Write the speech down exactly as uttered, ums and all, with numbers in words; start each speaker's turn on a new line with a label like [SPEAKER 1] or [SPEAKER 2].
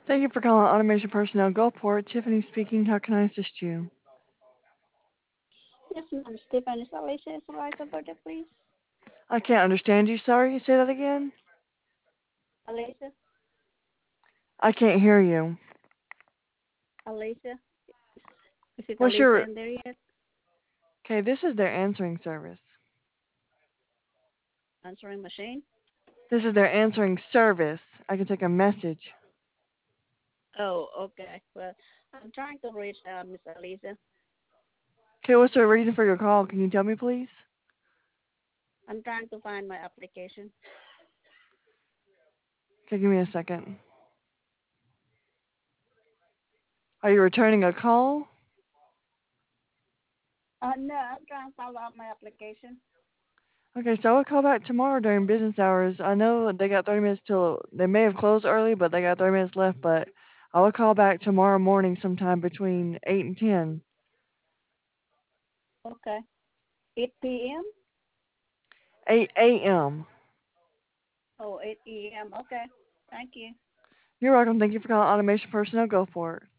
[SPEAKER 1] Thank you for calling Automation Personnel Gulfport. Tiffany speaking. How can I assist you?
[SPEAKER 2] Yes, ma'am. Stephen, is Alicia is right about it, please?
[SPEAKER 1] I can't understand you. Sorry. Say that again.
[SPEAKER 2] Alicia?
[SPEAKER 1] I can't hear you.
[SPEAKER 2] Alicia? Is it
[SPEAKER 1] What's
[SPEAKER 2] Alicia
[SPEAKER 1] your...
[SPEAKER 2] in there yet?
[SPEAKER 1] Okay, this is their answering service.
[SPEAKER 2] Answering machine?
[SPEAKER 1] This is their answering service. I can take a message.
[SPEAKER 2] Oh, okay. Well, I'm trying to reach uh, Miss Alicia.
[SPEAKER 1] Okay, what's the reason for your call? Can you tell me, please?
[SPEAKER 2] I'm trying to find my application.
[SPEAKER 1] Okay, give me a second. Are you returning a call?
[SPEAKER 2] Uh, no, I'm trying to follow up my application.
[SPEAKER 1] Okay, so I will call back tomorrow during business hours. I know they got thirty minutes till... They may have closed early, but they got thirty minutes left, but I will call back tomorrow morning sometime between eight and ten.
[SPEAKER 2] Okay. eight p m?
[SPEAKER 1] eight a m
[SPEAKER 2] Oh, eight a m. Okay. Thank you.
[SPEAKER 1] You're welcome. Thank you for calling Automation Personnel. Go for it.